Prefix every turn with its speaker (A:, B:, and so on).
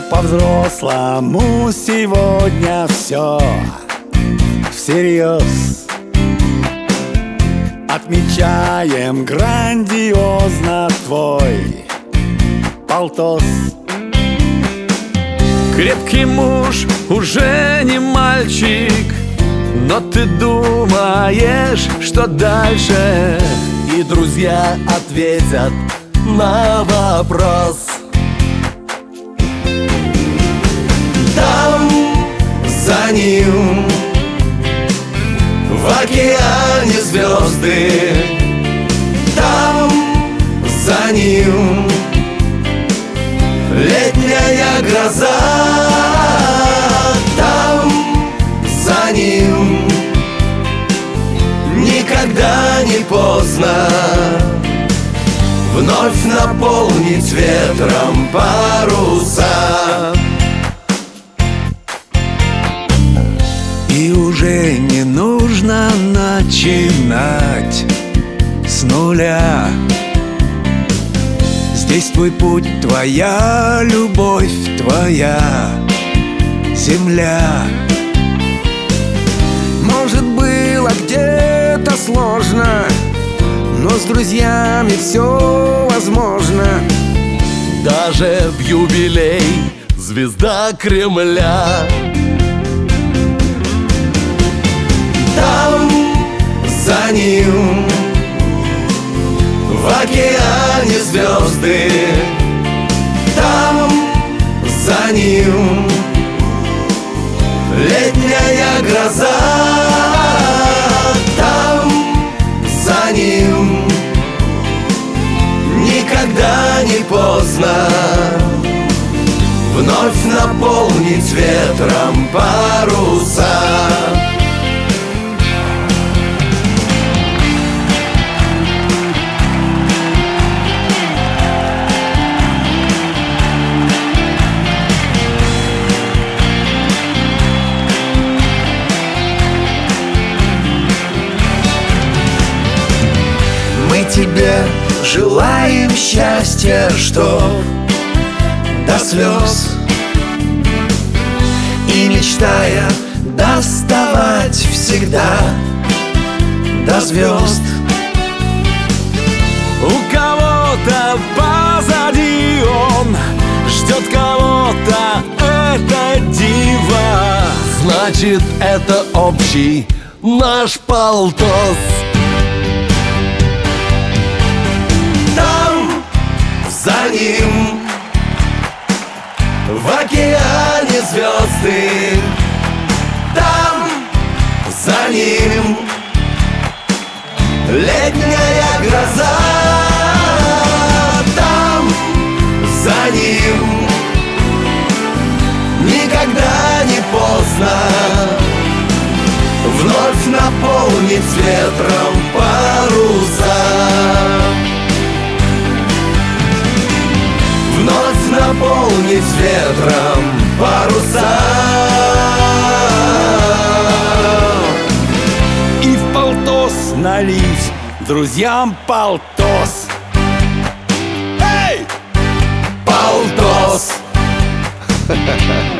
A: По-взрослому сегодня все всерьез. Отмечаем грандиозно твой полтос.
B: Крепкий муж уже не мальчик, но ты думаешь, что дальше?
C: И друзья ответят на вопрос. Там за ним в океане звезды, там за ним летняя гроза, там за ним никогда не поздно вновь наполнить ветром паруса.
A: И уже не нужно начинать с нуля. Здесь твой путь, твоя любовь, твоя земля.
D: Может, было где-то сложно, но с друзьями все возможно.
C: Даже в юбилей звезда Кремля. Там за ним в океане звезды, там за ним летняя гроза, там за ним никогда не поздно вновь наполнить ветром паруса.
D: Мы тебе желаем счастья, чтоб до слез, и мечтая доставать всегда до звезд.
B: У кого-то позади он ждет кого-то, это диво.
C: Значит, это общий наш полтос. Там за ним в океане звезды, там за ним летняя гроза, там за ним никогда не поздно вновь наполнить ветром паруса. Вновь наполнить ветром паруса.
A: И в полтос налить друзьям полтос.
C: Полтос.